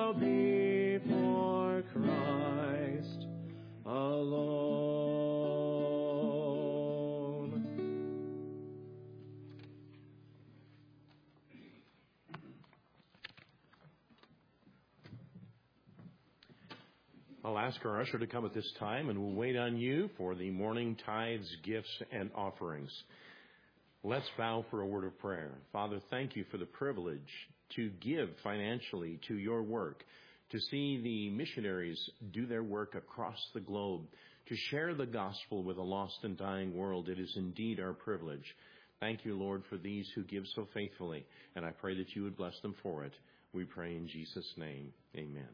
bow before Christ alone. I'll ask our usher to come at this time, and we'll wait on you for the morning tithes, gifts, and offerings. Let's bow for a word of prayer. Father, thank you for the privilege to give financially to your work, to see the missionaries do their work across the globe, to share the gospel with a lost and dying world. It is indeed our privilege. Thank you, Lord, for these who give so faithfully, and I pray that you would bless them for it. We pray in Jesus' name. Amen.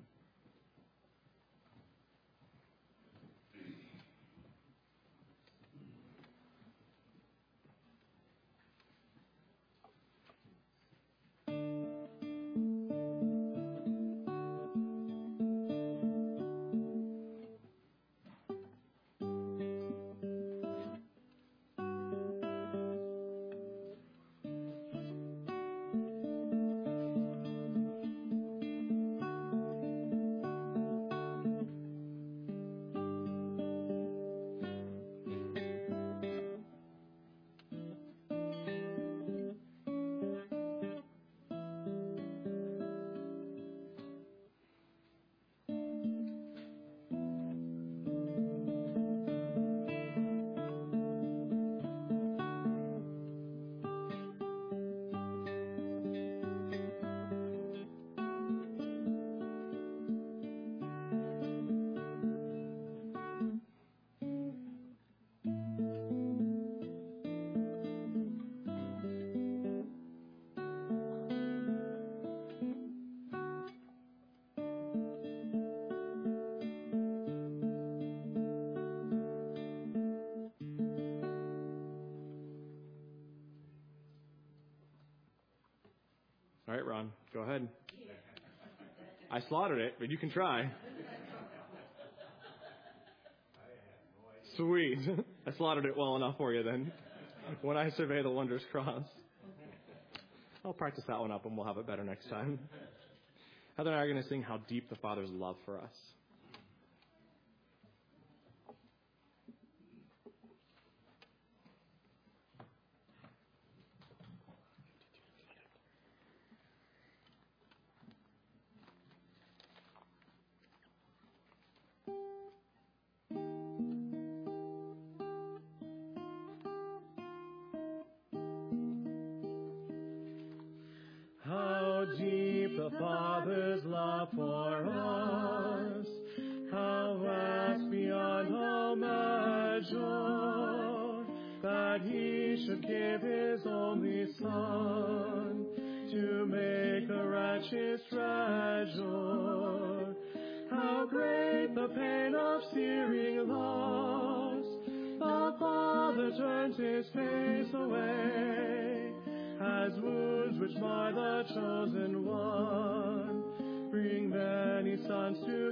All right, Ron, go ahead. I slaughtered it, but you can try. Sweet. I slaughtered it well enough for you then. When I survey the wondrous cross. I'll practice that one up and we'll have it better next time. Heather and I are going to sing How Deep the Father's Love for Us. How deep the Father's love for us, how vast beyond all measure, that he should give his only Son to make a wretch his treasure. How great the pain of searing loss, the Father turns his face away, as wounds which mar the chosen one bring many sons to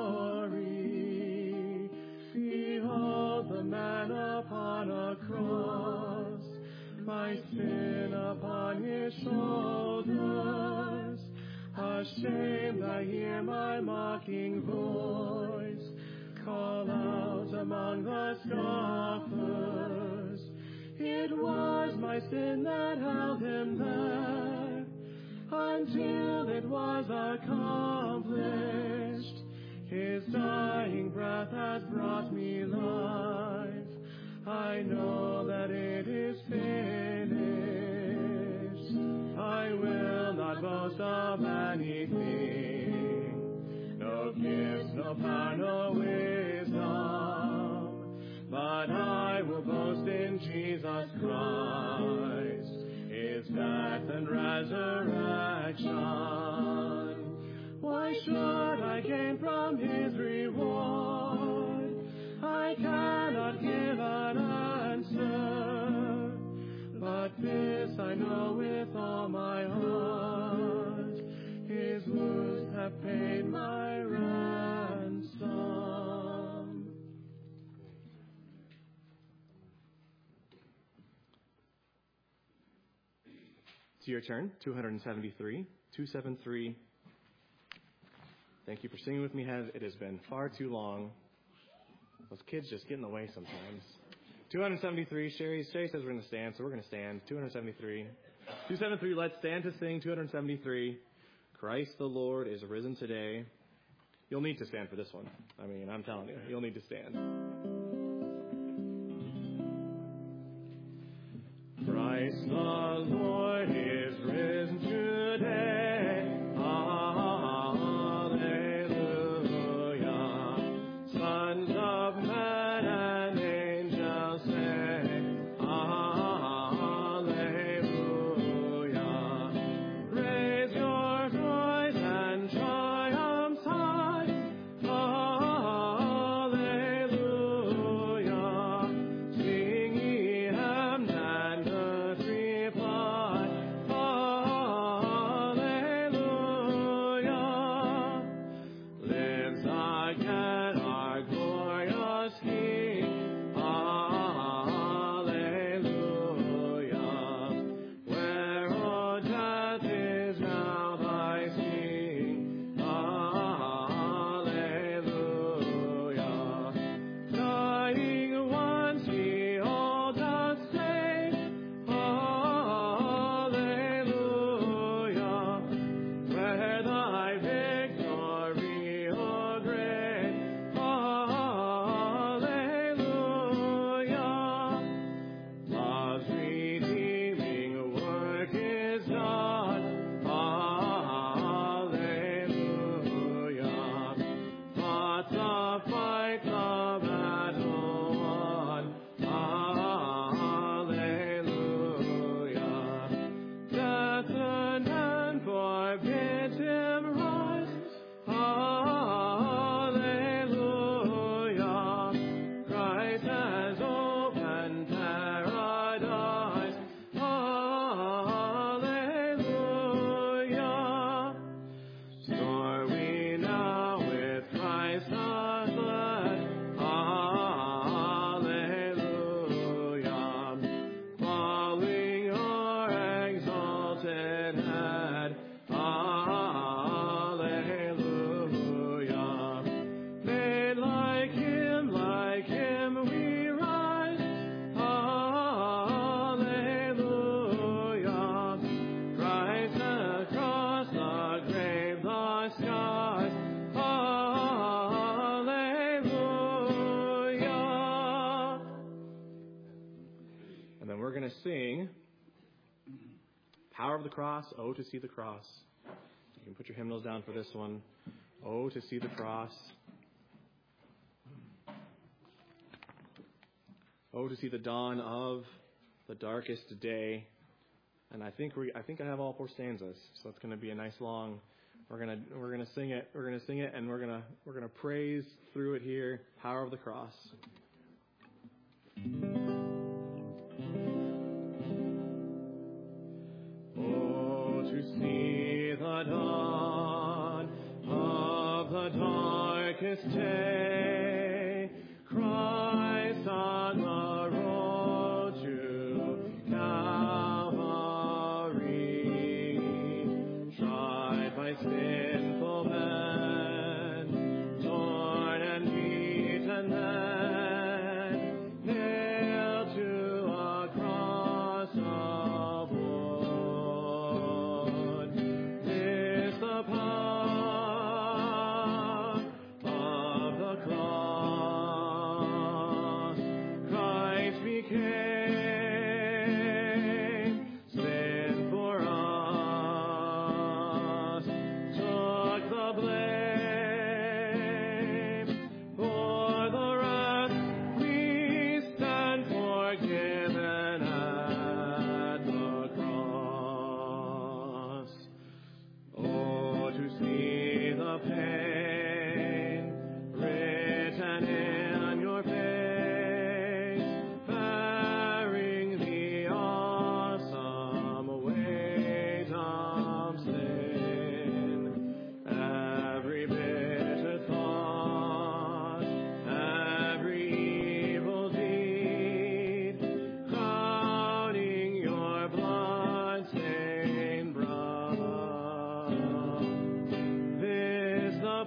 glory. Behold the man upon a cross, my sin upon his shoulders. Ashamed I hear my mocking voice call out among the scoffers. It was my sin that held him there until it was accomplished. His dying breath has brought me life. I know that it is finished. I will not boast of anything, no gifts, no power, no wisdom, but I will boast in Jesus Christ, his death and resurrection. Why should I gain from his reward? I cannot give an answer, but this I know with all my heart, his wounds have paid my ransom. It's your turn, 273, 273. Thank you for singing with me. It has been far too long. Those kids just get in the way sometimes. 273. Sherry says we're going to stand, so we're going to stand. 273. 273, let's stand to sing. 273. Christ the Lord is risen today. You'll need to stand for this one. I mean, I'm telling you, you'll need to stand. Christ the Lord is risen today. Hallelujah. Sons of men and angels sing. Hallelujah. Raise your voice and triumph high. Hallelujah. Sing ye hymns and good reply. Hallelujah. Lives again our glorious King. Hallelujah. Where, O death, is now thy sting? Hallelujah. Dying once he all doth save. Hallelujah. Where thy victory, O great. Hallelujah. Love's redeeming work is done. Hallelujah. Fought the fight, the battle won. Hallelujah. Death and none forbid him rise. Hallelujah. Christ has opened paradise. Hallelujah. Soar we now with Christ our blessed. Hallelujah. Following your exalted head. Hallelujah. Made like him we rise. Hallelujah. Christ across the grave, the skies. Hallelujah. And then we're going to sing Power of the Cross, Oh to See the Cross. You can put your hymnals down for this one. Oh to see the cross. Oh to see the dawn of the darkest day. And I think I have all four stanzas, so it's going to be a nice long. We're gonna sing it. We're gonna sing it, and we're gonna praise through it here. Power of the Cross. Oh, to see the dawn of the darkest day, Christ on the road to Calvary, tried by sinful men, torn and beaten then, nailed to a cross of wood. This the power of the cross. Christ became sin for us, took the blame for the wrath. We stand forgiven at the cross. Oh, to see the pain written in your face, bearing the awesome weight of sin. Every bitter thought, every evil deed, crowning your blood-stained brow. This the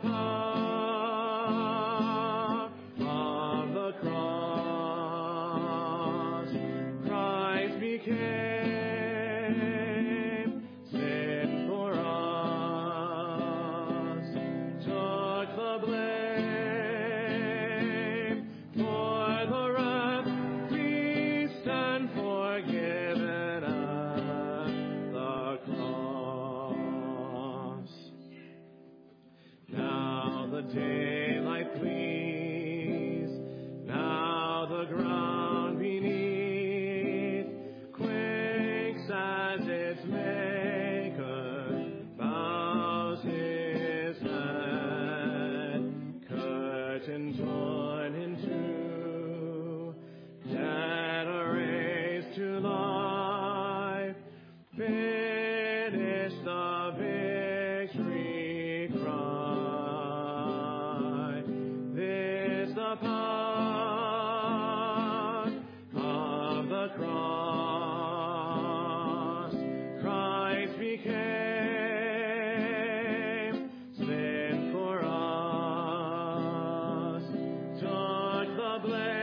daylight flees. Now the ground beneath quakes as its maker bows his head. Curtain torn in two, dead are raised to life. Finish the victory cry. This the power of the cross. Christ became sin for us, took the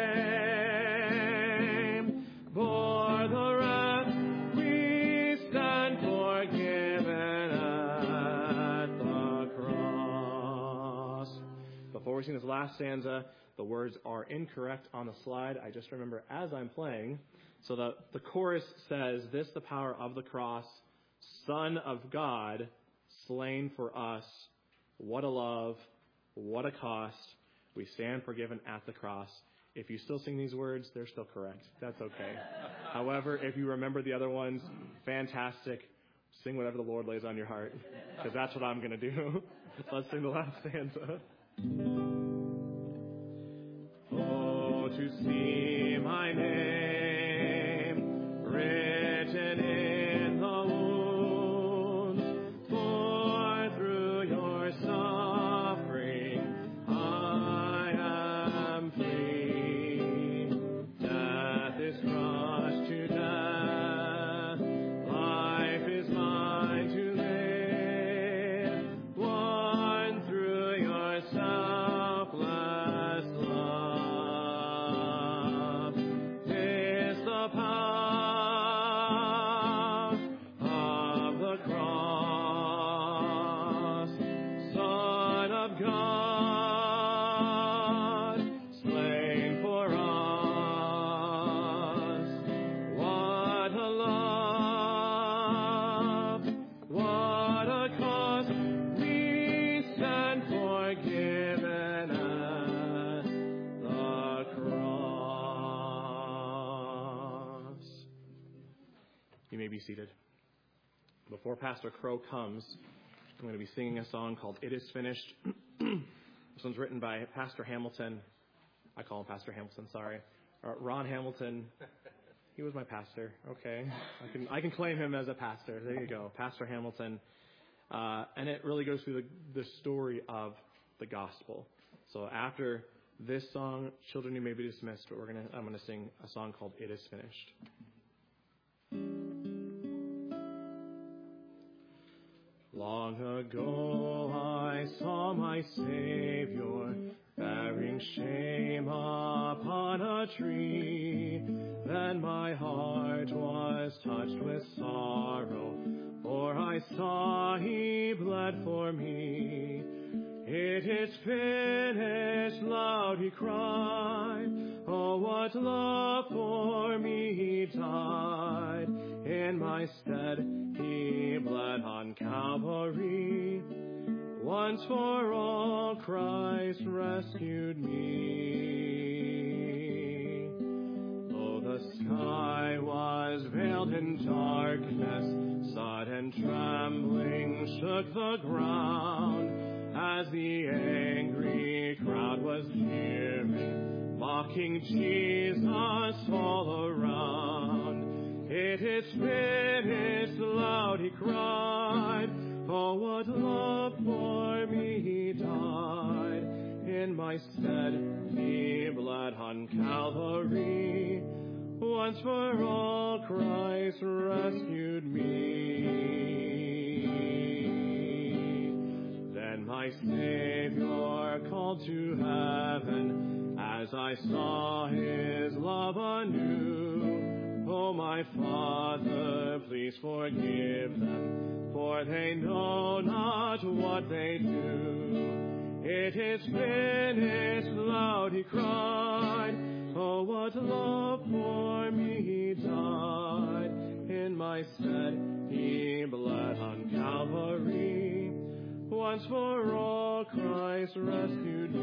blame, bore the wrath. We stand forgiven at the cross. Before we sing this last stanza, the words are incorrect on the slide. I just remember as I'm playing. So the chorus says, "This the power of the cross, Son of God, slain for us. What a love, what a cost. We stand forgiven at the cross." If you still sing these words, they're still correct. That's okay. However, if you remember the other ones, fantastic. Sing whatever the Lord lays on your heart, because that's what I'm going to do. Let's sing the last stanza. Oh, to see my name written in the wounds, for through your suffering I am free. Death is crushed to death, life is mine to live, won through your selfless love. Is the power of the cross, Son of God, slain for us. What a love, what a cause. We stand forgiven at the cross. You may be seated. Before Pastor Crow comes, I'm going to be singing a song called "It Is Finished." This one's written by Pastor Hamilton. I call him Pastor Hamilton, sorry. Ron Hamilton. He was my pastor. Okay. I can claim him as a pastor. There you go. Pastor Hamilton. And it really goes through the story of the gospel. So after this song, children, you may be dismissed, but I'm going to sing a song called "It Is Finished." Long ago I saw my Savior bearing shame upon a tree. Then my heart was touched with sorrow, for I saw he bled for me. It is finished, loud he cried. Oh, what love for me he died. In my stead he bled on Calvary. Once for all Christ rescued me. Though the sky was veiled in darkness, sudden trembling shook the ground, as the angry crowd was jeering, mocking Jesus all around. It is finished, loud he cried. Oh, what love for me he died. In my stead he bled on Calvary. Once for all Christ rescued me. Then my Savior called to heaven, as I saw his love anew. Oh, my Father, please forgive them, for they know not what they do. It is finished, loud he cried. Oh, what love for me he died. In my stead he bled on Calvary. Once for all Christ rescued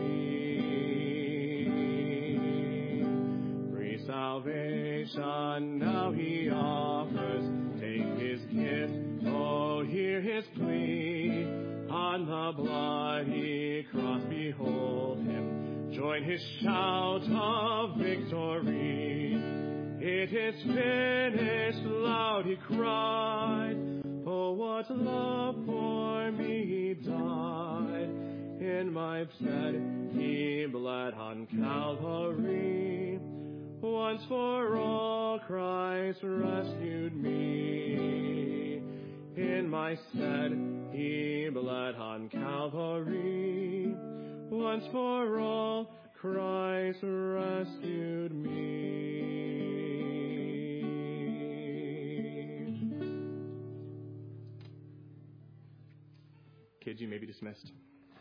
me. Free salvation now he offers. Take his gift, oh, hear his plea. On the bloody cross behold him. Join his shout of victory. It is finished, loud he cried. Oh, what love for me died. In my stead he bled on Calvary. Once for all Christ rescued me. In my stead he bled on Calvary. Once for all Christ rescued me. Kids, you may be dismissed.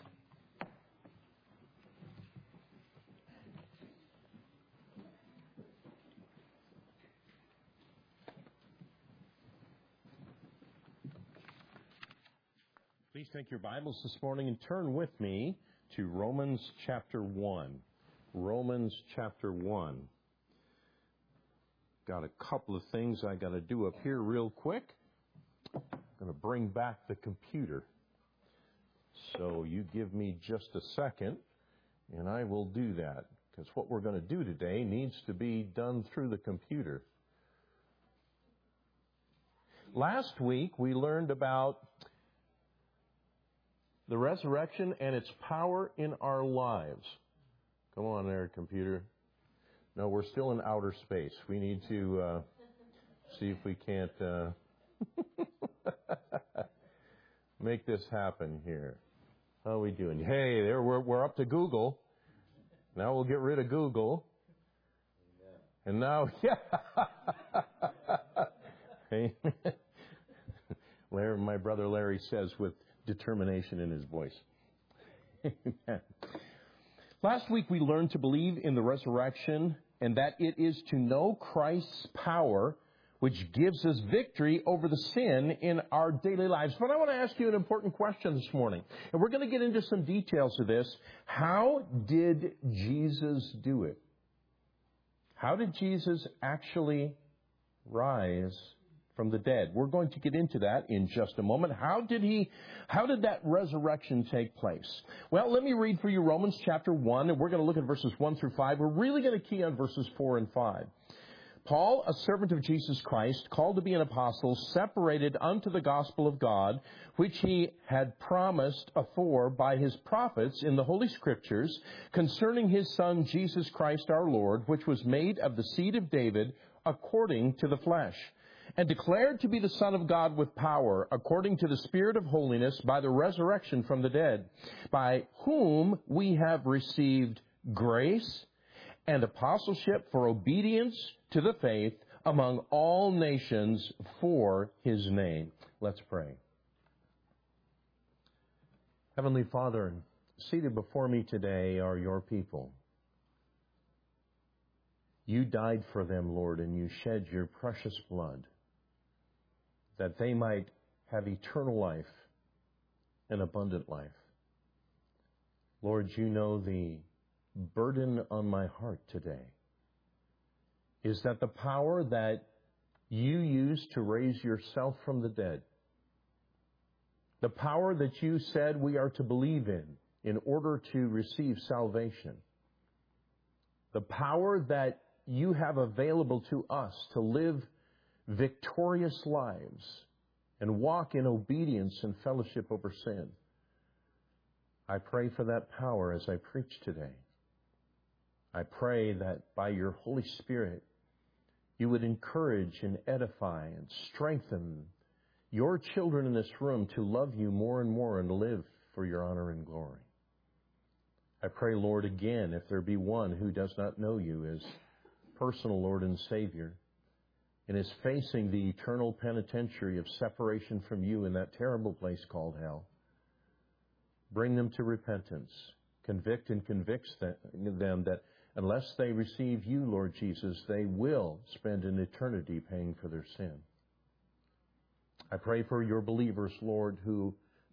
Please take your Bibles this morning and turn with me to Romans chapter 1. Romans chapter 1. Got a couple of things I got to do up here real quick. I'm going to bring back the computer. So you give me just a second, and I will do that, because what we're going to do today needs to be done through the computer. Last week we learned about the resurrection and its power in our lives. Come on there, computer. No, we're still in outer space. We need to see if we can't make this happen here. How are we doing? Hey, there we're up to Google. Now we'll get rid of Google. And now, yeah. Larry, my brother Larry says with determination in his voice. Amen. Last week we learned to believe in the resurrection and that it is to know Christ's power which gives us victory over the sin in our daily lives. But I want to ask you an important question this morning. And we're going to get into some details of this. How did Jesus do it? How did Jesus actually rise from the dead? We're going to get into that in just a moment. How did that resurrection take place? Well, let me read for you Romans chapter 1, and we're going to look at verses 1 through 5. We're really going to key on verses 4 and 5. Paul, a servant of Jesus Christ, called to be an apostle, separated unto the gospel of God, which he had promised afore by his prophets in the Holy Scriptures, concerning his Son Jesus Christ our Lord, which was made of the seed of David according to the flesh, and declared to be the Son of God with power, according to the Spirit of holiness, by the resurrection from the dead, by whom we have received grace and apostleship for obedience to the faith among all nations for his name. Let's pray. Heavenly Father, seated before me today are your people. You died for them, Lord, and you shed your precious blood that they might have eternal life and abundant life. Lord, you know the burden on my heart today is that the power that you used to raise yourself from the dead, the power that you said we are to believe in order to receive salvation, the power that you have available to us to live victorious lives and walk in obedience and fellowship over sin. I pray for that power as I preach today. I pray that by your Holy Spirit, you would encourage and edify and strengthen your children in this room to love you more and more and live for your honor and glory. I pray, Lord, again, if there be one who does not know you as personal Lord and Savior and is facing the eternal penitentiary of separation from you in that terrible place called hell, bring them to repentance. Convict and convicts them that unless they receive you, Lord Jesus, they will spend an eternity paying for their sin. I pray for your believers, Lord, who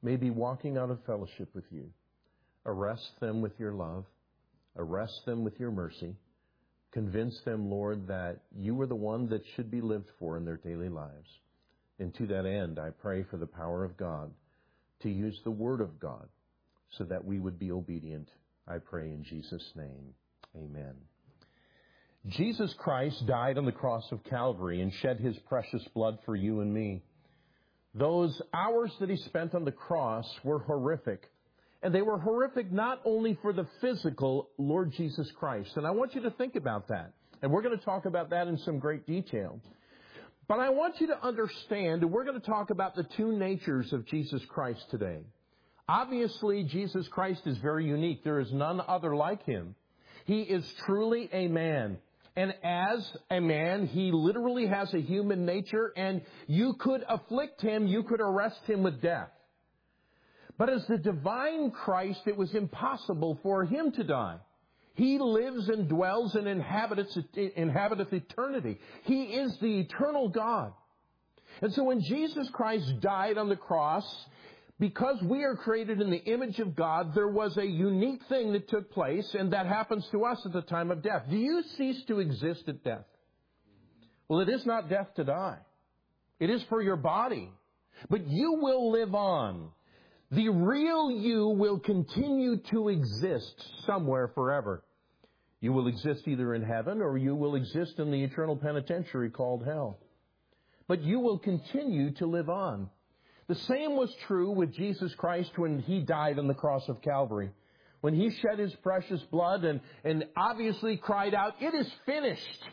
may be walking out of fellowship with you. Arrest them with your love. Arrest them with your mercy. Convince them, Lord, that you are the one that should be lived for in their daily lives. And to that end, I pray for the power of God to use the Word of God so that we would be obedient. I pray in Jesus' name. Amen. Jesus Christ died on the cross of Calvary and shed His precious blood for you and me. Those hours that He spent on the cross were horrific. And they were horrific not only for the physical Lord Jesus Christ. And I want you to think about that. And we're going to talk about that in some great detail. But I want you to understand, and we're going to talk about the two natures of Jesus Christ today. Obviously, Jesus Christ is very unique. There is none other like Him. He is truly a man. And as a man, He literally has a human nature, and you could afflict Him, you could arrest Him with death. But as the divine Christ, it was impossible for Him to die. He lives and dwells and inhabiteth eternity. He is the eternal God. And so when Jesus Christ died on the cross, because we are created in the image of God, there was a unique thing that took place, and that happens to us at the time of death. Do you cease to exist at death? Well, it is not death to die. It is for your body. But you will live on. The real you will continue to exist somewhere forever. You will exist either in heaven or you will exist in the eternal penitentiary called hell. But you will continue to live on. The same was true with Jesus Christ when He died on the cross of Calvary. When He shed His precious blood and obviously cried out, "It is finished,"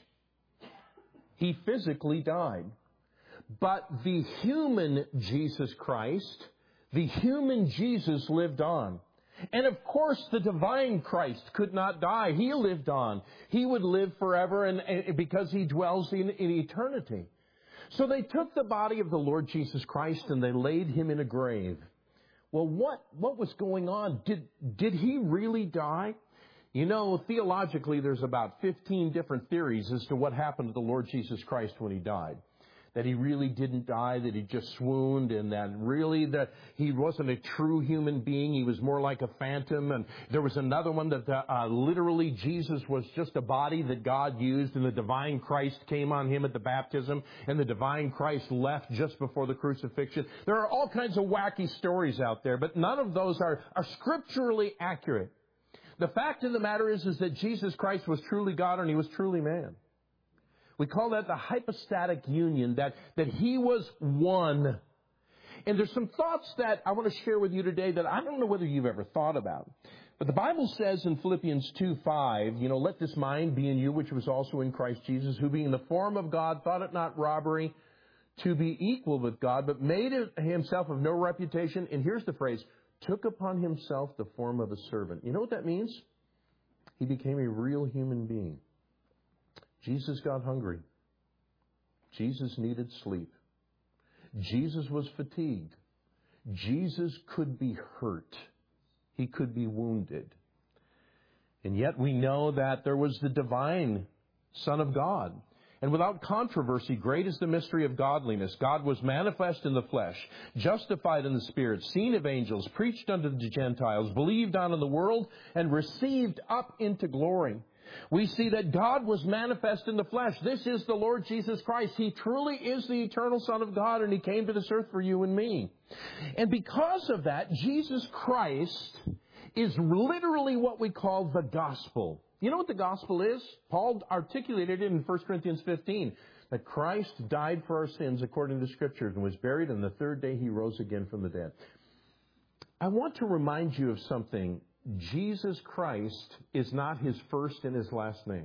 He physically died. But the human Jesus Christ, the human Jesus lived on. And of course, the divine Christ could not die. He lived on. He would live forever and because He dwells in eternity. So they took the body of the Lord Jesus Christ and they laid Him in a grave. Well, what was going on? Did He really die? You know, theologically, there's about 15 different theories as to what happened to the Lord Jesus Christ when He died. That He really didn't die, that He just swooned, and that really that He wasn't a true human being. He was more like a phantom. And there was another one that literally Jesus was just a body that God used, and the divine Christ came on Him at the baptism, and the divine Christ left just before the crucifixion. There are all kinds of wacky stories out there, but none of those are scripturally accurate. The fact of the matter is that Jesus Christ was truly God and He was truly man. We call that the hypostatic union, that He was one. And there's some thoughts that I want to share with you today that I don't know whether you've ever thought about. But the Bible says in Philippians 2:5, let this mind be in you, which was also in Christ Jesus, who being in the form of God, thought it not robbery to be equal with God, but made Himself of no reputation. And here's the phrase, took upon Himself the form of a servant. You know what that means? He became a real human being. Jesus got hungry. Jesus needed sleep. Jesus was fatigued. Jesus could be hurt. He could be wounded. And yet we know that there was the divine Son of God. And without controversy, great is the mystery of godliness. God was manifest in the flesh, justified in the Spirit, seen of angels, preached unto the Gentiles, believed on in the world, and received up into glory. We see that God was manifest in the flesh. This is the Lord Jesus Christ. He truly is the eternal Son of God, and He came to this earth for you and me. And because of that, Jesus Christ is literally what we call the gospel. You know what the gospel is? Paul articulated it in 1 Corinthians 15, that Christ died for our sins according to Scriptures and was buried, and the third day He rose again from the dead. I want to remind you of something. Jesus Christ is not His first and His last name.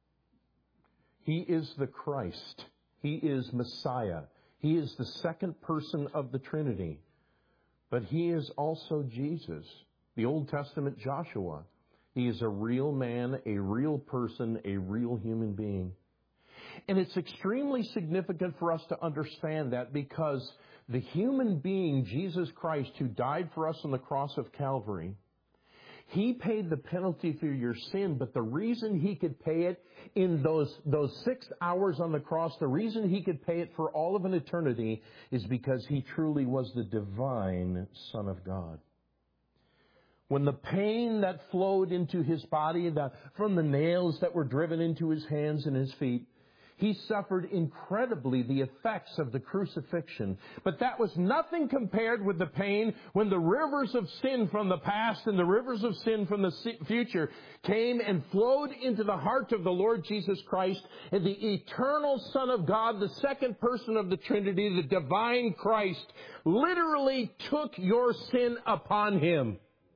He is the Christ. He is Messiah. He is the second person of the Trinity. But He is also Jesus, the Old Testament Joshua. He is a real man, a real person, a real human being. And it's extremely significant for us to understand that, because the human being, Jesus Christ, who died for us on the cross of Calvary, He paid the penalty for your sin, but the reason He could pay it in those 6 hours on the cross, the reason He could pay it for all of an eternity is because He truly was the divine Son of God. When the pain that flowed into His body, from the nails that were driven into His hands and His feet, He suffered incredibly the effects of the crucifixion. But that was nothing compared with the pain when the rivers of sin from the past and the rivers of sin from the future came and flowed into the heart of the Lord Jesus Christ, and the eternal Son of God, the second person of the Trinity, the divine Christ, literally took your sin upon Him.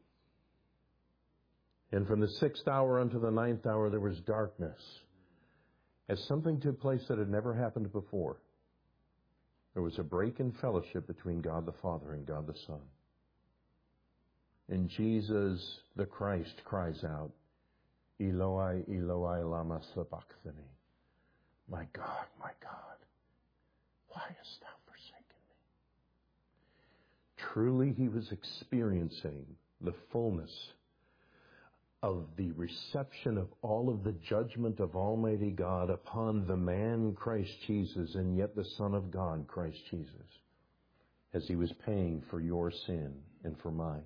And from the 6th hour unto the 9th hour, there was darkness. As something took place that had never happened before. There was a break in fellowship between God the Father and God the Son. And Jesus, the Christ, cries out, Eloi, Eloi, lama sabachthani. My God, why hast thou forsaken me? Truly, He was experiencing the fullness of the reception of all of the judgment of Almighty God upon the man Christ Jesus, and yet the Son of God, Christ Jesus, as He was paying for your sin and for mine.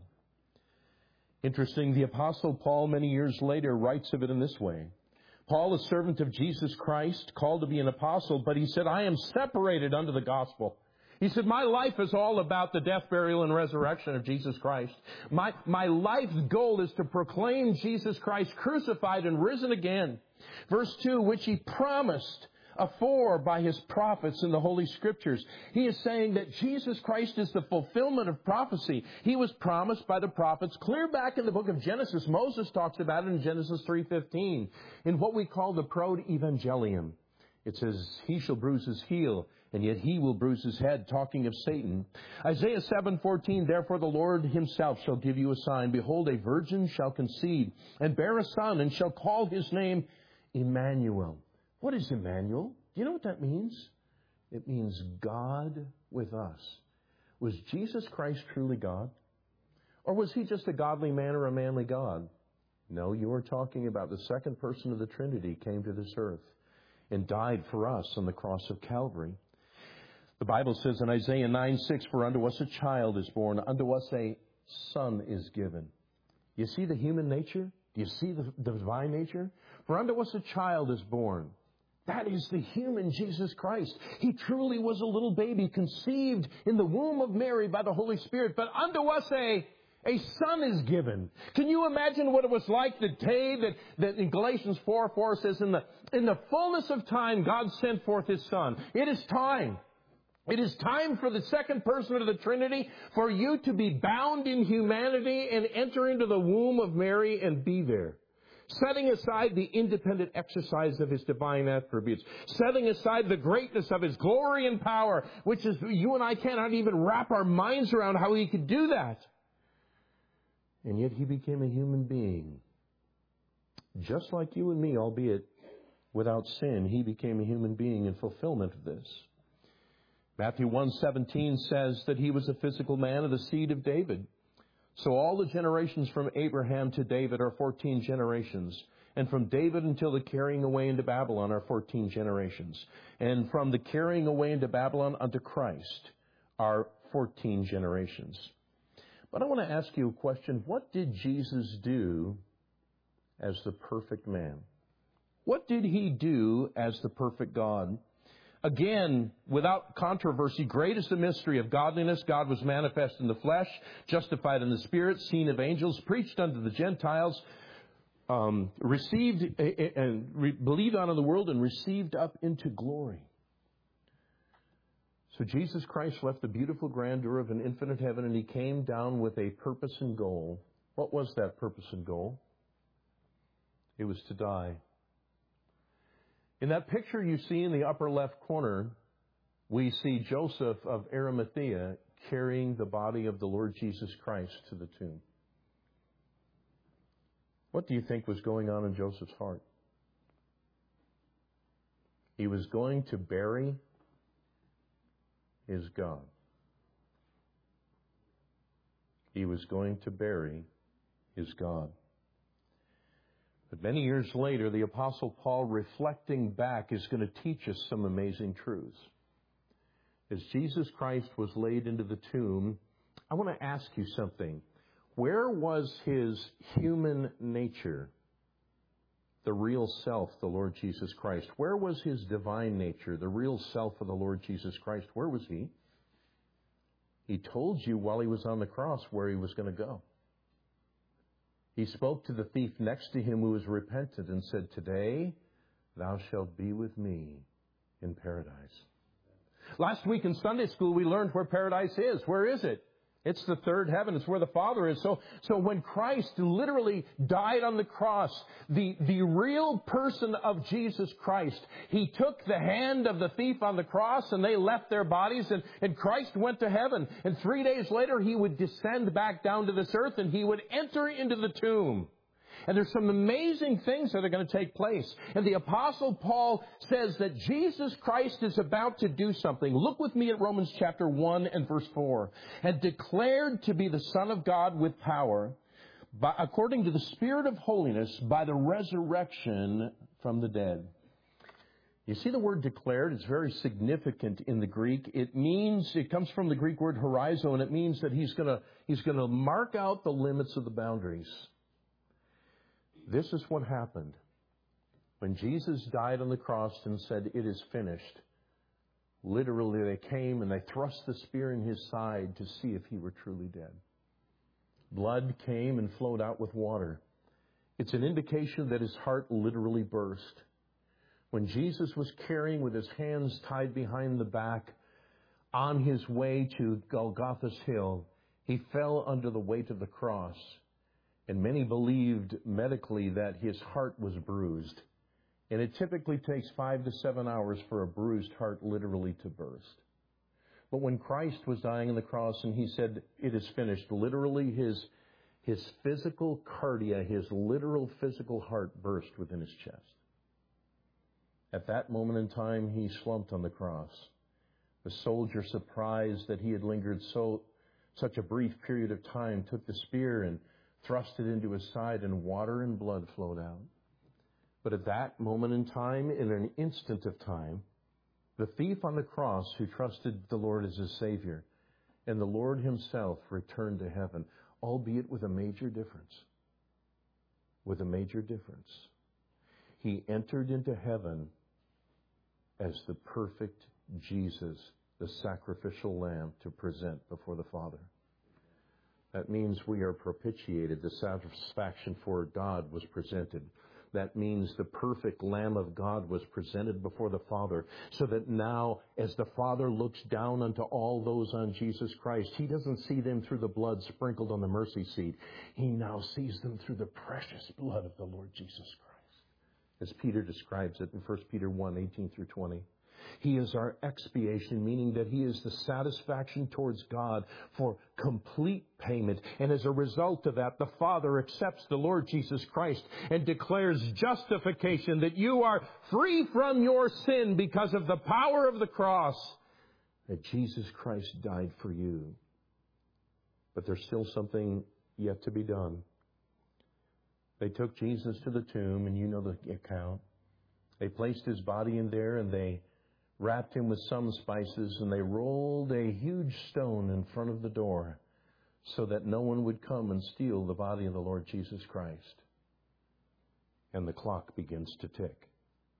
Interesting, the Apostle Paul many years later writes of it in this way. Paul, a servant of Jesus Christ, called to be an apostle, but he said, I am separated unto the gospel. He said, my life is all about the death, burial, and resurrection of Jesus Christ. My life's goal is to proclaim Jesus Christ crucified and risen again. Verse 2, which He promised afore by His prophets in the Holy Scriptures. He is saying that Jesus Christ is the fulfillment of prophecy. He was promised by the prophets clear back in the book of Genesis. Moses talks about it in Genesis 3:15 in what we call the Proto-Evangelium. It says, He shall bruise His heel, and yet He will bruise His head, talking of Satan. Isaiah 7:14, therefore the Lord Himself shall give you a sign. Behold, a virgin shall conceive, and bear a son, and shall call His name Emmanuel. What is Emmanuel? Do you know what that means? It means God with us. Was Jesus Christ truly God? Or was He just a godly man or a manly God? No, you are talking about the second person of the Trinity came to this earth and died for us on the cross of Calvary. The Bible says in Isaiah 9:6, for unto us a child is born, unto us a son is given. You see the human nature? Do you see the divine nature? For unto us a child is born. That is the human Jesus Christ. He truly was a little baby conceived in the womb of Mary by the Holy Spirit. But unto us a son is given. Can you imagine what it was like the day that in Galatians 4:4 says, in the fullness of time, God sent forth His Son. It is time. It is time for the second person of the Trinity for you to be bound in humanity and enter into the womb of Mary and be there. Setting aside the independent exercise of His divine attributes. Setting aside the greatness of His glory and power, which is you and I cannot even wrap our minds around how He could do that. And yet He became a human being. Just like you and me, albeit without sin, He became a human being in fulfillment of this. Matthew 1:17 says that He was a physical man of the seed of David. So all the generations from Abraham to David are 14 generations. And from David until the carrying away into Babylon are 14 generations. And from the carrying away into Babylon unto Christ are 14 generations. But I want to ask you a question. What did Jesus do as the perfect man? What did He do as the perfect God? Again, without controversy, great is the mystery of godliness. God was manifest in the flesh, justified in the Spirit, seen of angels, preached unto the Gentiles, received and believed on in the world, and received up into glory. So Jesus Christ left the beautiful grandeur of an infinite heaven, and He came down with a purpose and goal. What was that purpose and goal? It was to die. In that picture you see in the upper left corner, we see Joseph of Arimathea carrying the body of the Lord Jesus Christ to the tomb. What do you think was going on in Joseph's heart? He was going to bury his God. He was going to bury is God. But many years later, the Apostle Paul, reflecting back, is going to teach us some amazing truths. As Jesus Christ was laid into the tomb, I want to ask you something. Where was his human nature, the real self, the Lord Jesus Christ? Where was his divine nature, the real self of the Lord Jesus Christ? Where was he? He told you while he was on the cross where he was going to go. He spoke to the thief next to him who was repentant and said, "Today thou shalt be with me in paradise." Last week in Sunday school, we learned where paradise is. Where is it? It's the third heaven. It's where the Father is. So when Christ literally died on the cross, the real person of Jesus Christ, he took the hand of the thief on the cross and they left their bodies and Christ went to heaven. And 3 days later, he would descend back down to this earth and he would enter into the tomb. And there's some amazing things that are going to take place. And the Apostle Paul says that Jesus Christ is about to do something. Look with me at Romans chapter 1 and verse 4. "And declared to be the Son of God with power, according to the Spirit of holiness, by the resurrection from the dead." You see the word declared? It's very significant in the Greek. It comes from the Greek word horizo, and it means that he's going to mark out the limits of the boundaries. This is what happened. When Jesus died on the cross and said, "It is finished," literally they came and they thrust the spear in his side to see if he were truly dead. Blood came and flowed out with water. It's an indication that his heart literally burst. When Jesus was carrying with his hands tied behind the back on his way to Golgotha's hill, he fell under the weight of the cross. And many believed medically that his heart was bruised. And it typically takes 5 to 7 hours for a bruised heart literally to burst. But when Christ was dying on the cross and he said, "It is finished," literally his physical cardia, his literal physical heart burst within his chest. At that moment in time, he slumped on the cross. The soldier, surprised that he had lingered such a brief period of time, took the spear and thrust it into his side, and water and blood flowed out. But at that moment in time, in an instant of time, the thief on the cross who trusted the Lord as his Savior, and the Lord himself returned to heaven, albeit with a major difference. With a major difference. He entered into heaven as the perfect Jesus, the sacrificial lamb to present before the Father. That means we are propitiated. The satisfaction for God was presented. That means the perfect Lamb of God was presented before the Father, so that now, as the Father looks down unto all those on Jesus Christ, he doesn't see them through the blood sprinkled on the mercy seat. He now sees them through the precious blood of the Lord Jesus Christ, as Peter describes it in 1 Peter 1, 18 through 20. He is our expiation, meaning that he is the satisfaction towards God for complete payment. And as a result of that, the Father accepts the Lord Jesus Christ and declares justification, that you are free from your sin because of the power of the cross, that Jesus Christ died for you. But there's still something yet to be done. They took Jesus to the tomb, and you know the account. They placed his body in there, and they wrapped him with some spices, and they rolled a huge stone in front of the door so that no one would come and steal the body of the Lord Jesus Christ. And the clock begins to tick.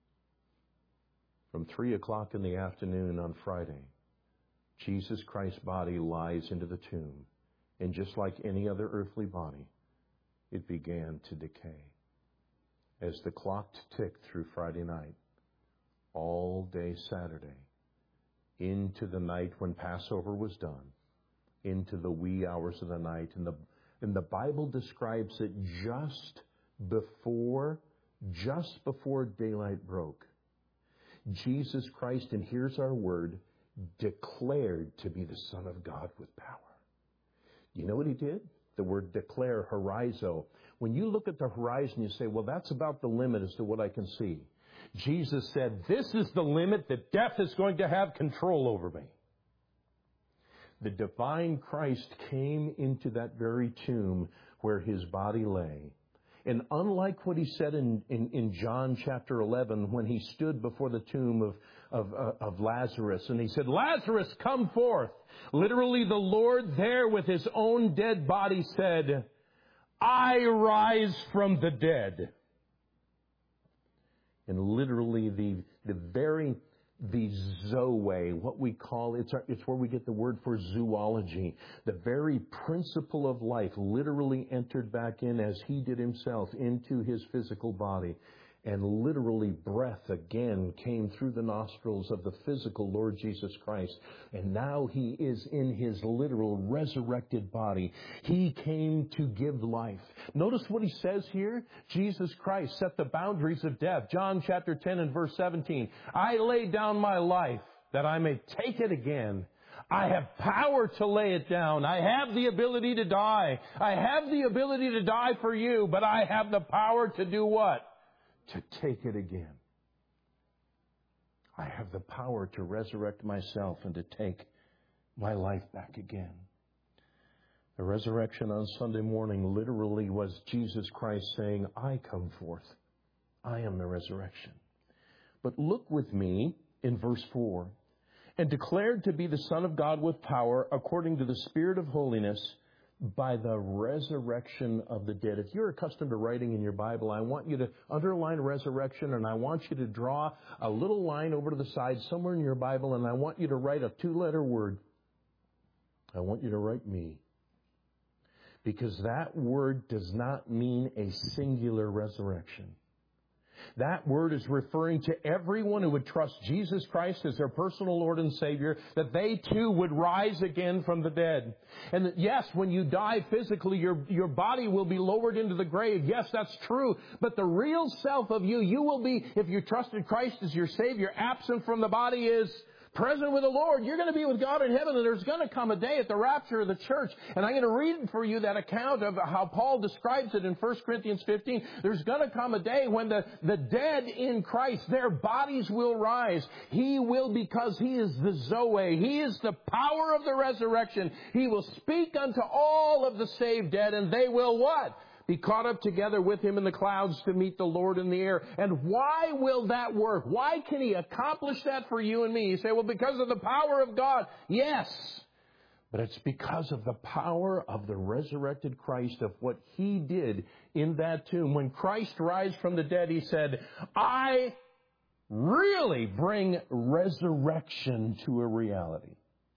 From 3 o'clock in the afternoon on Friday, Jesus Christ's body lies into the tomb, and just like any other earthly body, it began to decay. As the clock ticked through Friday night, all day Saturday, into the night when Passover was done, into the wee hours of the night. And the Bible describes it just before daylight broke. Jesus Christ, and here's our word, declared to be the Son of God with power. You know what he did? The word declare, horizo. When you look at the horizon, you say, well, that's about the limit as to what I can see. Jesus said, this is the limit that death is going to have control over me. The divine Christ came into that very tomb where his body lay. And unlike what he said in John chapter 11 when he stood before the tomb of Lazarus and he said, "Lazarus, come forth." Literally, the Lord there with his own dead body said, "I rise from the dead." And literally the zoe, what we call, it's where we get the word for zoology. The very principle of life literally entered back in as he did himself into his physical body. And literally breath again came through the nostrils of the physical Lord Jesus Christ. And now he is in his literal resurrected body. He came to give life. Notice what he says here. Jesus Christ set the boundaries of death. John chapter 10 and verse 17. "I lay down my life that I may take it again. I have power to lay it down. I have the ability to die. I have the ability to die for you, but I have the power to do what? To take it again. I have the power to resurrect myself and to take my life back again." The resurrection on Sunday morning literally was Jesus Christ saying, "I come forth. I am the resurrection." But look with me in verse 4. "And declared to be the Son of God with power, according to the Spirit of holiness, by the resurrection of the dead." If you're accustomed to writing in your Bible, I want you to underline resurrection, and I want you to draw a little line over to the side somewhere in your Bible, and I want you to write a 2-letter word. I want you to write "me." Because that word does not mean a singular resurrection. That word is referring to everyone who would trust Jesus Christ as their personal Lord and Savior, that they too would rise again from the dead. And that, yes, when you die physically, your body will be lowered into the grave. Yes, that's true. But the real self of you will be, if you trusted Christ as your Savior, absent from the body is present with the Lord. You're going to be with God in heaven, and there's going to come a day at the rapture of the church. And I'm going to read for you that account of how Paul describes it in 1 Corinthians 15. There's going to come a day when the dead in Christ, their bodies will rise. He will, because he is the Zoe. He is the power of the resurrection. He will speak unto all of the saved dead, and they will what? Be caught up together with him in the clouds to meet the Lord in the air. And why will that work? Why can he accomplish that for you and me? You say, well, because of the power of God. Yes. But it's because of the power of the resurrected Christ, of what he did in that tomb. When Christ rose from the dead, he said, "I really bring resurrection to a reality.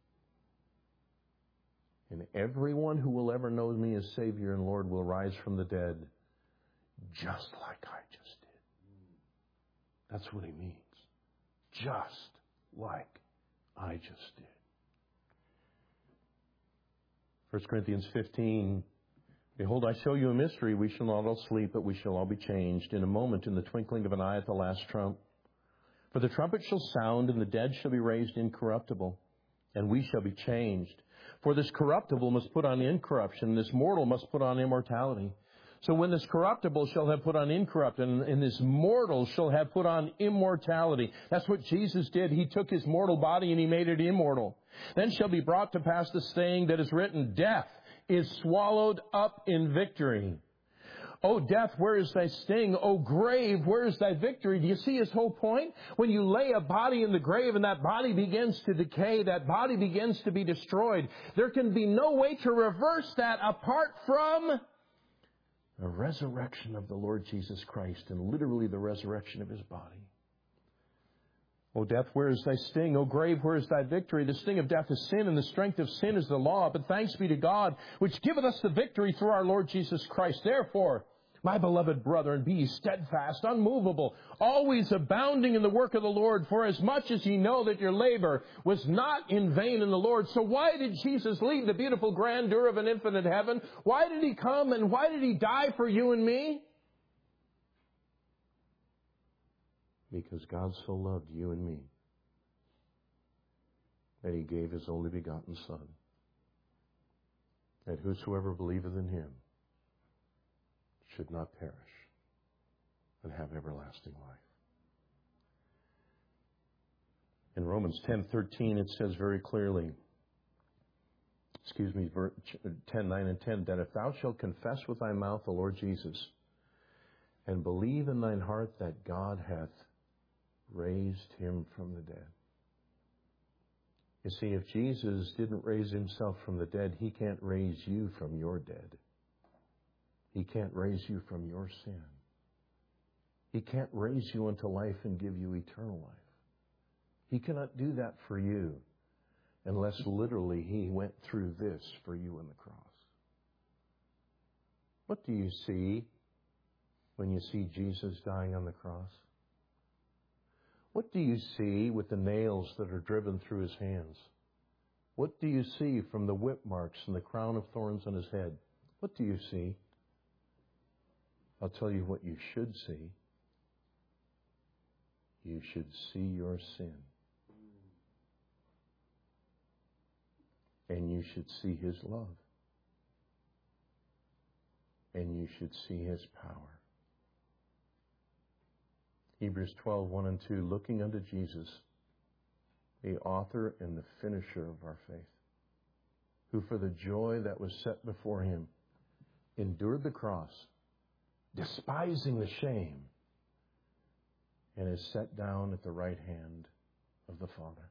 And everyone who will ever know me as Savior and Lord will rise from the dead just like I just did." That's what he means. Just like I just did. 1 Corinthians 15, "Behold, I show you a mystery. We shall not all sleep, but we shall all be changed in a moment, in the twinkling of an eye, at the last trump. For the trumpet shall sound, and the dead shall be raised incorruptible, and we shall be changed. For this corruptible must put on incorruption, this mortal must put on immortality. So when this corruptible shall have put on incorruption, and this mortal shall have put on immortality." That's what Jesus did. He took his mortal body and he made it immortal. "Then shall be brought to pass the saying that is written, Death is swallowed up in victory. O death, where is thy sting? O grave, where is thy victory?" Do you see his whole point? When you lay a body in the grave and that body begins to decay, that body begins to be destroyed, there can be no way to reverse that apart from the resurrection of the Lord Jesus Christ, and literally the resurrection of his body. "O death, where is thy sting? O grave, where is thy victory? The sting of death is sin, and the strength of sin is the law. But thanks be to God, which giveth us the victory through our Lord Jesus Christ. Therefore, my beloved brethren, be ye steadfast, unmovable, always abounding in the work of the Lord, for as much as ye know that your labor was not in vain in the Lord." So why did Jesus leave the beautiful grandeur of an infinite heaven? Why did he come, and why did he die for you and me? Because God so loved you and me that he gave his only begotten Son, that whosoever believeth in him should not perish, and have everlasting life. In Romans 10:13, it says very clearly, 10, 9 and 10, that if thou shalt confess with thy mouth the Lord Jesus, and believe in thine heart that God hath raised him from the dead. You see, if Jesus didn't raise himself from the dead, he can't raise you from your dead. He can't raise you from your sin. He can't raise you into life and give you eternal life. He cannot do that for you unless literally he went through this for you on the cross. What do you see when you see Jesus dying on the cross? What do you see with the nails that are driven through his hands? What do you see from the whip marks and the crown of thorns on his head? What do you see? I'll tell you what you should see. You should see your sin. And you should see his love. And you should see his power. Hebrews 12, 1 and 2, looking unto Jesus, the author and the finisher of our faith, who for the joy that was set before him endured the cross, despising the shame, and is set down at the right hand of the Father.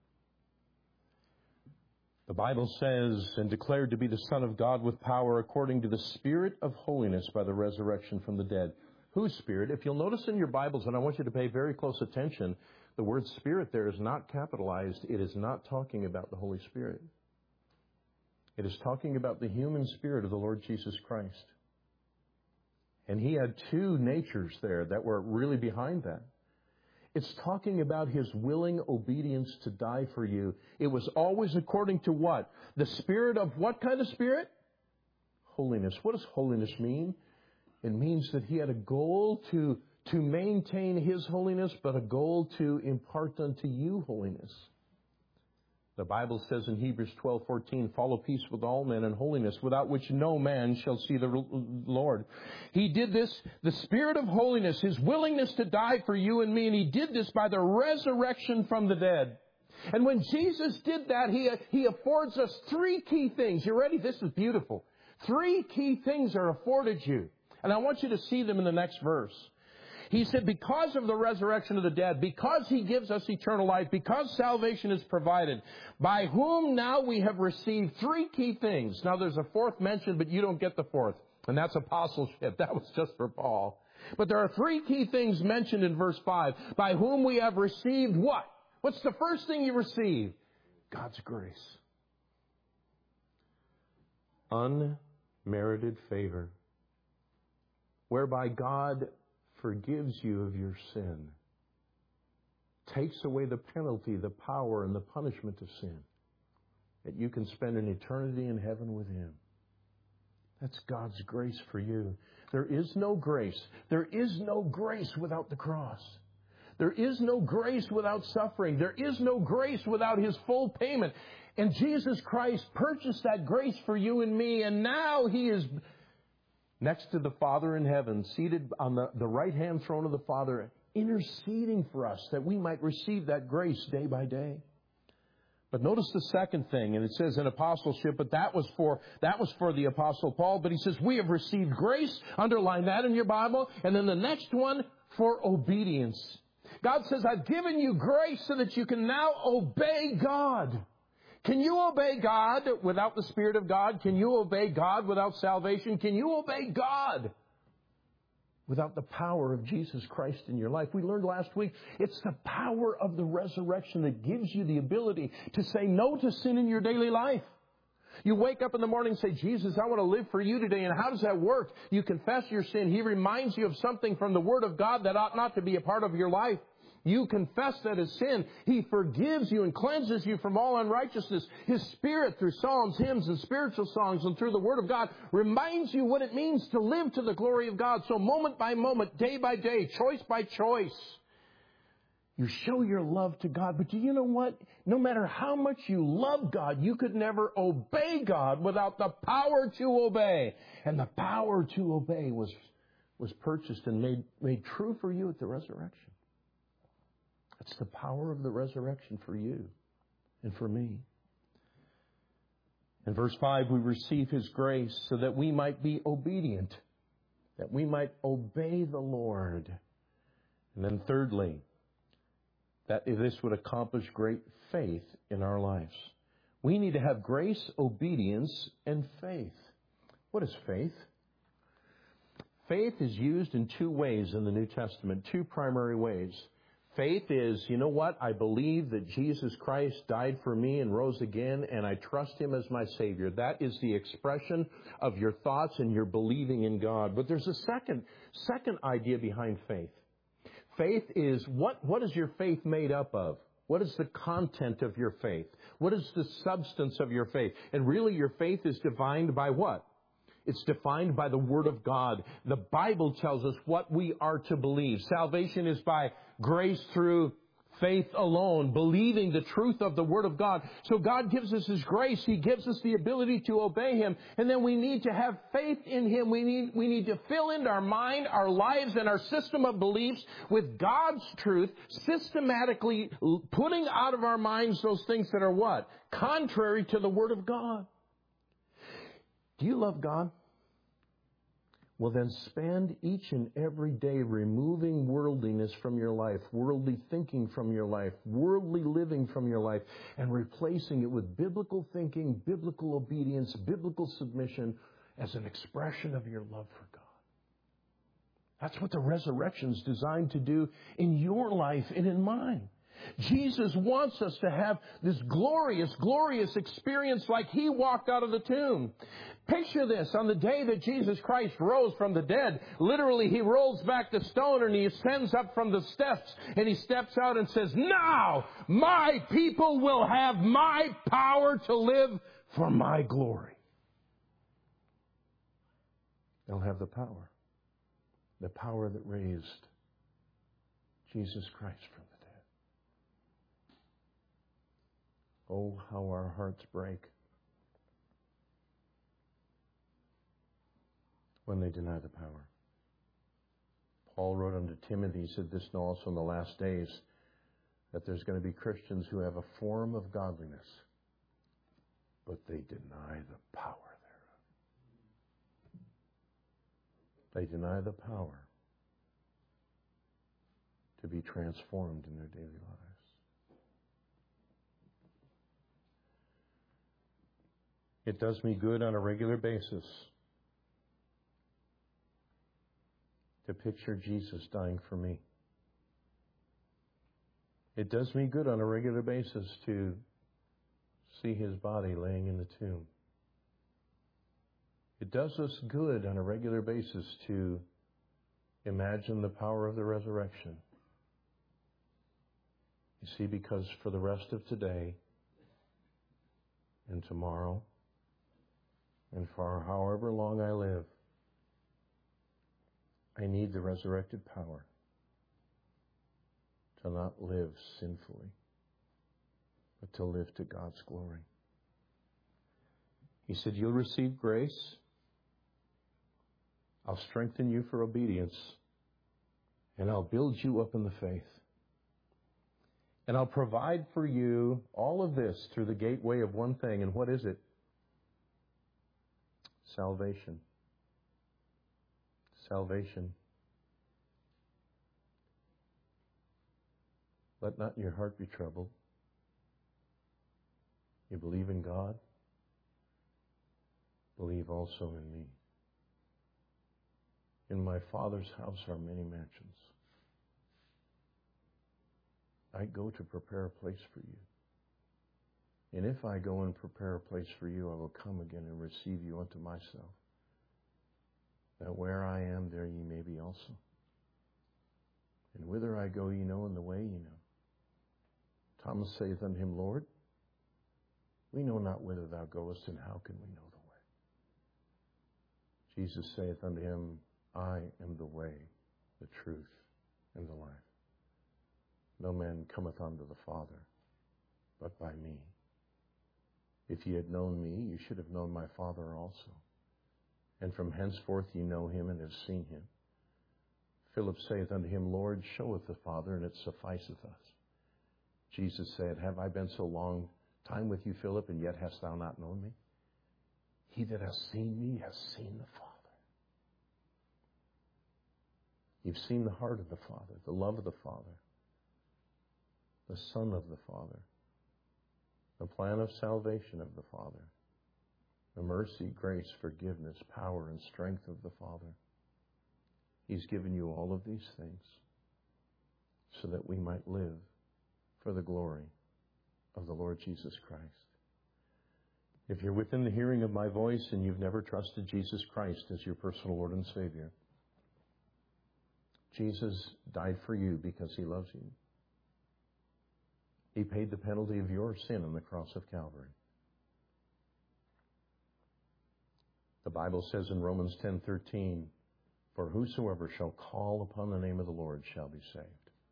The Bible says, and declared to be the Son of God with power according to the Spirit of holiness by the resurrection from the dead. Whose Spirit? If you'll notice in your Bibles, and I want you to pay very close attention, the word Spirit there is not capitalized. It is not talking about the Holy Spirit. It is talking about the human spirit of the Lord Jesus Christ. And he had two natures there that were really behind that. It's talking about his willing obedience to die for you. It was always according to what? The spirit of what kind of spirit? Holiness. What does holiness mean? It means that he had a goal to maintain his holiness, but a goal to impart unto you holiness. The Bible says in Hebrews 12:14, follow peace with all men and holiness, without which no man shall see the Lord. He did this, the spirit of holiness, his willingness to die for you and me, and he did this by the resurrection from the dead. And when Jesus did that, he affords us three key things. You ready? This is beautiful. Three key things are afforded you. And I want you to see them in the next verse. He said, because of the resurrection of the dead, because he gives us eternal life, because salvation is provided, by whom now we have received three key things. Now there's a fourth mentioned, but you don't get the fourth. And that's apostleship. That was just for Paul. But there are three key things mentioned in verse 5. By whom we have received what? What's the first thing you receive? God's grace. Unmerited favor. Whereby God forgives you of your sin, takes away the penalty, the power, and the punishment of sin, that you can spend an eternity in heaven with him. That's God's grace for you. There is no grace. There is no grace without the cross. There is no grace without suffering. There is no grace without his full payment. And Jesus Christ purchased that grace for you and me, and now he is next to the Father in heaven, seated on the right-hand throne of the Father, interceding for us that we might receive that grace day by day. But notice the second thing, and it says in apostleship, but that was for the Apostle Paul. But he says, we have received grace. Underline that in your Bible. And then the next one, for obedience. God says, I've given you grace so that you can now obey God. Can you obey God without the Spirit of God? Can you obey God without salvation? Can you obey God without the power of Jesus Christ in your life? We learned last week, it's the power of the resurrection that gives you the ability to say no to sin in your daily life. You wake up in the morning and say, Jesus, I want to live for you today. And how does that work? You confess your sin. He reminds you of something from the Word of God that ought not to be a part of your life. You confess that as sin. He forgives you and cleanses you from all unrighteousness. His Spirit, through psalms, hymns, and spiritual songs, and through the Word of God, reminds you what it means to live to the glory of God. So moment by moment, day by day, choice by choice, you show your love to God. But do you know what? No matter how much you love God, you could never obey God without the power to obey. And the power to obey was purchased and made true for you at the resurrection. It's the power of the resurrection for you and for me. In verse 5, we receive His grace so that we might be obedient, that we might obey the Lord. And then thirdly, that this would accomplish great faith in our lives. We need to have grace, obedience, and faith. What is faith? Faith is used in two ways in the New Testament, two primary ways. Faith is, you know what? I believe that Jesus Christ died for me and rose again, and I trust Him as my Savior. That is the expression of your thoughts and your believing in God. But there's a second idea behind faith. Faith is, what is your faith made up of? What is the content of your faith? What is the substance of your faith? And really, your faith is defined by what? It's defined by the Word of God. The Bible tells us what we are to believe. Salvation is by grace through faith alone, believing the truth of the Word of God. So God gives us His grace. He gives us the ability to obey Him. And then we need to have faith in Him. We need to fill in our mind, our lives, and our system of beliefs with God's truth, systematically putting out of our minds those things that are what? Contrary to the Word of God. Do you love God? Well, then spend each and every day removing worldliness from your life, worldly thinking from your life, worldly living from your life, and replacing it with biblical thinking, biblical obedience, biblical submission as an expression of your love for God. That's what the resurrection is designed to do in your life and in mine. Jesus wants us to have this glorious, glorious experience like He walked out of the tomb. Picture this. On the day that Jesus Christ rose from the dead, literally He rolls back the stone and He ascends up from the steps and He steps out and says, "Now my people will have my power to live for my glory." They'll have the power that raised Jesus Christ from the dead. Oh, how our hearts break when they deny the power. Paul wrote unto Timothy, he said, "This know also in the last days, that there's going to be Christians who have a form of godliness, but they deny the power thereof." They deny the power to be transformed in their daily lives. It does me good on a regular basis to picture Jesus dying for me. It does me good on a regular basis to see His body laying in the tomb. It does us good on a regular basis to imagine the power of the resurrection. You see, because for the rest of today and tomorrow and for however long I live, I need the resurrected power to not live sinfully, but to live to God's glory. He said, "You'll receive grace. I'll strengthen you for obedience, and I'll build you up in the faith. And I'll provide for you all of this through the gateway of one thing." And what is it? Salvation. Salvation. Let not your heart be troubled. You believe in God? Believe also in me. In my Father's house are many mansions. I go to prepare a place for you. And if I go and prepare a place for you, I will come again and receive you unto myself, that where I am, there ye may be also. And whither I go, ye know, and the way ye know. Thomas saith unto Him, "Lord, we know not whither thou goest, and how can we know the way?" Jesus saith unto him, "I am the way, the truth, and the life. No man cometh unto the Father, but by me. If ye had known me, you should have known my Father also. And from henceforth ye know Him and have seen Him." Philip saith unto Him, "Lord, show us the Father, and it sufficeth us." Jesus said, "Have I been so long time with you, Philip, and yet hast thou not known me? He that has seen me has seen the Father. You've seen the heart of the Father, the love of the Father, the Son of the Father, the plan of salvation of the Father, the mercy, grace, forgiveness, power, and strength of the Father. He's given you all of these things so that we might live for the glory of the Lord Jesus Christ. If you're within the hearing of my voice and you've never trusted Jesus Christ as your personal Lord and Savior, Jesus died for you because He loves you. He paid the penalty of your sin on the cross of Calvary. The Bible says in Romans 10:13, "For whosoever shall call upon the name of the Lord shall be saved."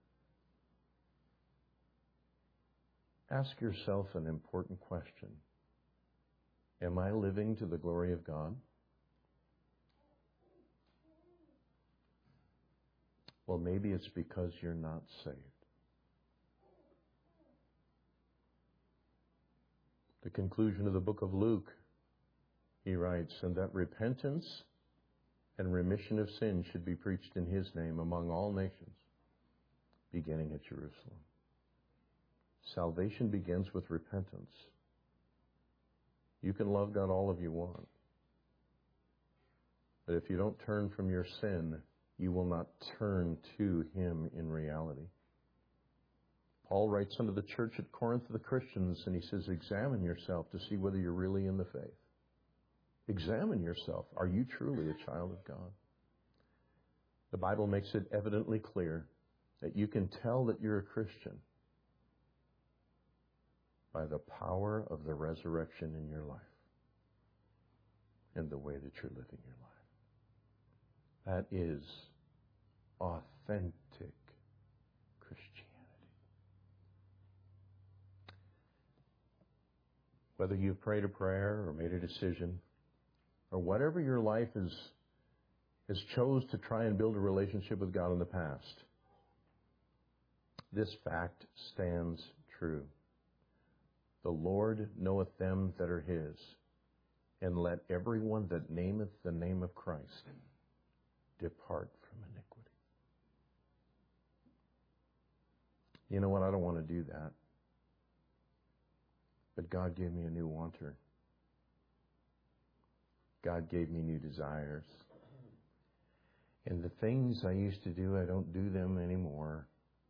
Ask yourself an important question. Am I living to the glory of God? Well, maybe it's because you're not saved. The conclusion of the book of Luke, he writes, "And that repentance and remission of sin should be preached in His name among all nations, beginning at Jerusalem." Salvation begins with repentance. You can love God all of you want. But if you don't turn from your sin, you will not turn to Him in reality. Paul writes unto the church at Corinth, the Christians, and he says, examine yourself to see whether you're really in the faith. Examine yourself. Are you truly a child of God? The Bible makes it evidently clear that you can tell that you're a Christian by the power of the resurrection in your life and the way that you're living your life. That is authentic Christianity. Whether you've prayed a prayer or made a decision, or whatever your life has chose to try and build a relationship with God in the past, this fact stands true. The Lord knoweth them that are His, and let everyone that nameth the name of Christ depart from iniquity. You know what? I don't want to do that. But God gave me a new wanter. God gave me new desires. And the things I used to do, I don't do them anymore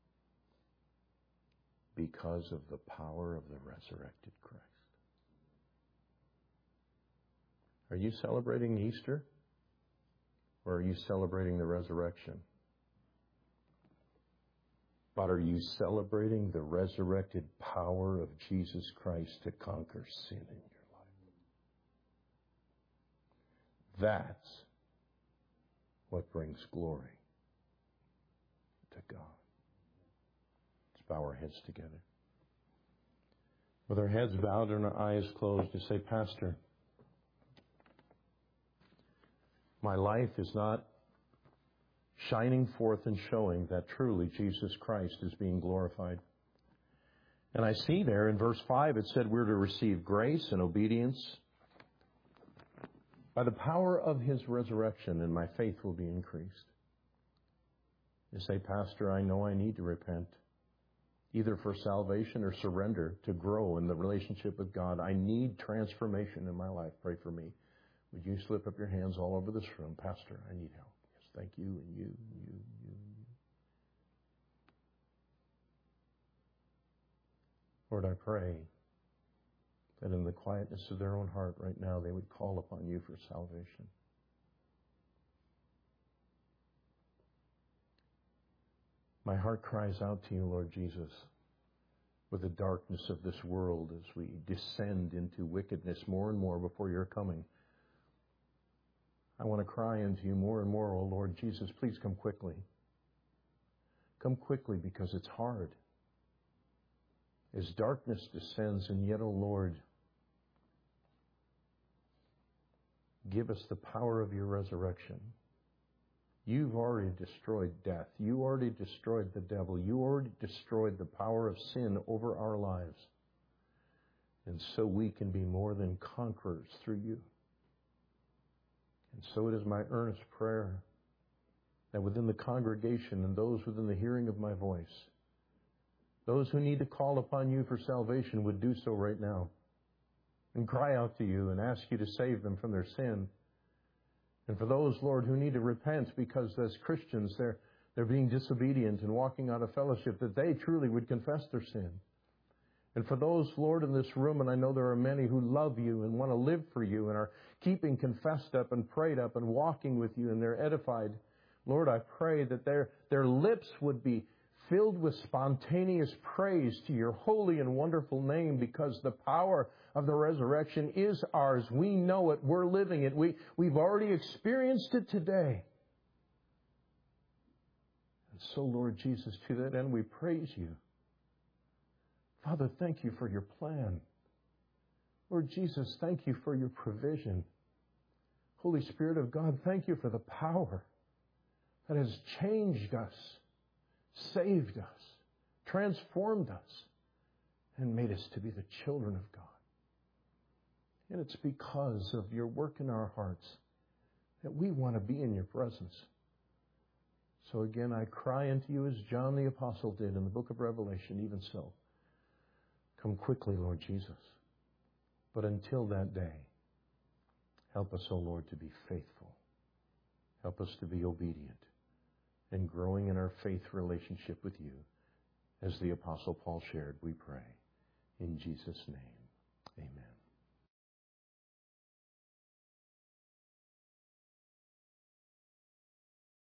because of the power of the resurrected Christ. Are you celebrating Easter? Or are you celebrating the resurrection? But are you celebrating the resurrected power of Jesus Christ to conquer sin in your life? That's what brings glory to God. Let's bow our heads together. With our heads bowed and our eyes closed, to say, Pastor, my life is not shining forth and showing that truly Jesus Christ is being glorified. And I see there in verse 5 it said we're to receive grace and obedience by the power of His resurrection, and my faith will be increased. You say, Pastor, I know I need to repent, either for salvation or surrender to grow in the relationship with God. I need transformation in my life. Pray for me. Would you slip up your hands all over this room? Pastor, I need help. Yes, thank you, and you. Lord, I pray that in the quietness of their own heart right now, they would call upon you for salvation. My heart cries out to you, Lord Jesus, with the darkness of this world as we descend into wickedness more and more before your coming. I want to cry unto you more and more, oh Lord Jesus, please come quickly. Come quickly, because it's hard. As darkness descends, and yet, oh Lord, give us the power of your resurrection. You've already destroyed death. You already destroyed the devil. You already destroyed the power of sin over our lives. And so we can be more than conquerors through you. And so it is my earnest prayer that within the congregation and those within the hearing of my voice, those who need to call upon you for salvation would do so right now and cry out to you and ask you to save them from their sin. And for those, Lord, who need to repent because as Christians they're being disobedient and walking out of fellowship, that they truly would confess their sin. And for those, Lord, in this room, and I know there are many who love you and want to live for you and are keeping confessed up and prayed up and walking with you and they're edified, Lord, I pray that their lips would be filled with spontaneous praise to your holy and wonderful name, because the power of the resurrection is ours. We know it. We're living it. We've already experienced it today. And so, Lord Jesus, to that end, we praise you. Father, thank you for your plan. Lord Jesus, thank you for your provision. Holy Spirit of God, thank you for the power that has changed us, saved us, transformed us, and made us to be the children of God. And it's because of your work in our hearts that we want to be in your presence. So again, I cry unto you as John the Apostle did in the book of Revelation, even so. Come quickly, Lord Jesus. But until that day, help us, O Lord, to be faithful. Help us to be obedient and growing in our faith relationship with you. As the Apostle Paul shared, we pray. In Jesus' name, amen.